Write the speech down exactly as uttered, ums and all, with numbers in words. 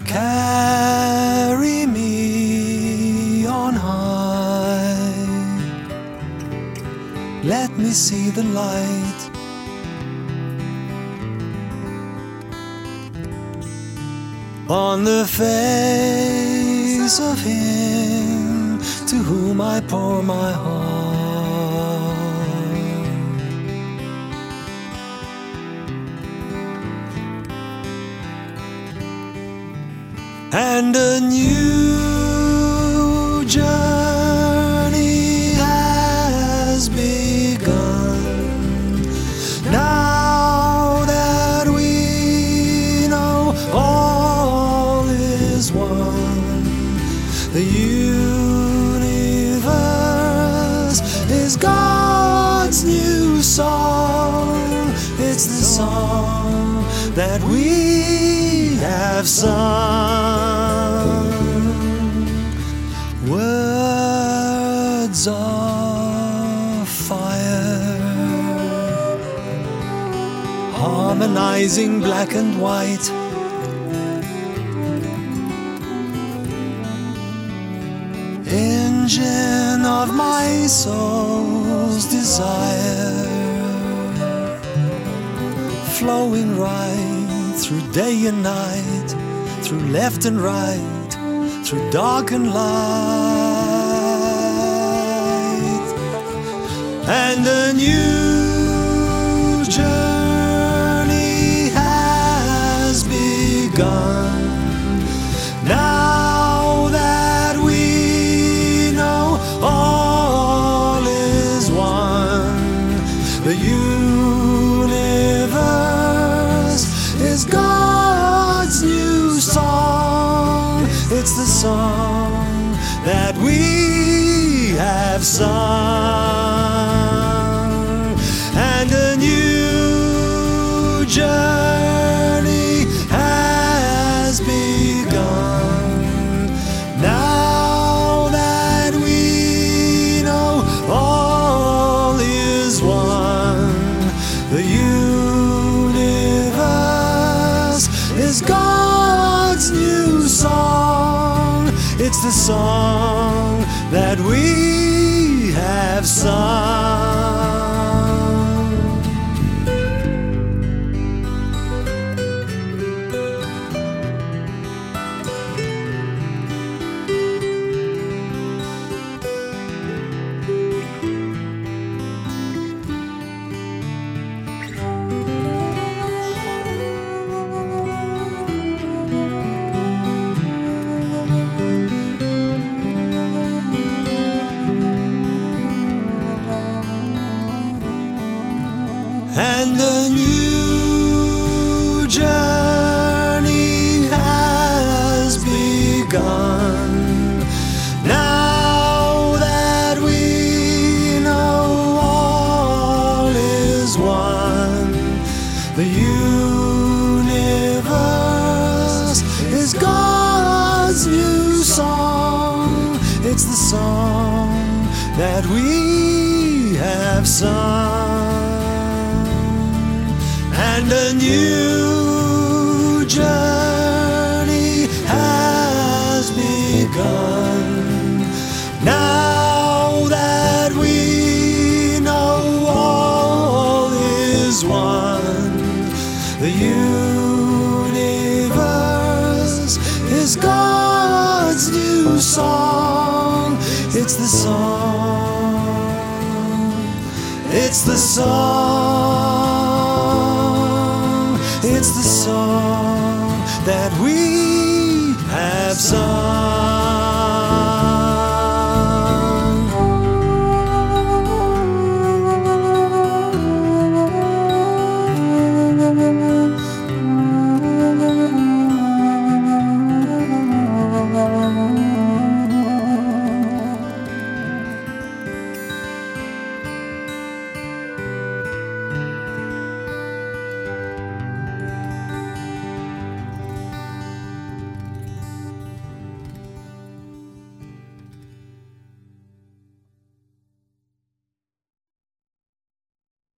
Carry me on high, let me see the light. On the face of him to whom I pour my heart, and a new journey has begun. Now that we know all is one, the universe is God's new song. It's the song that we have sung. Words of fire, harmonizing black and white. Engine of my soul's desire, flowing right through day and night, through left and right, through dark and light. And a new journey has begun. Now that we know all is one, the universe is God's new song. It's the song that we have sung. And a new journey has begun. Now that we know all is one, the universe is God's new song. It's the song that we have sung. And a new journey has begun. Now that we know all is one, the universe is God's new song. It's the song that we have sung. And a new journey has begun. Now that we know all is one, the universe is God's new song. It's the song, it's the song, it's the song that we have sung.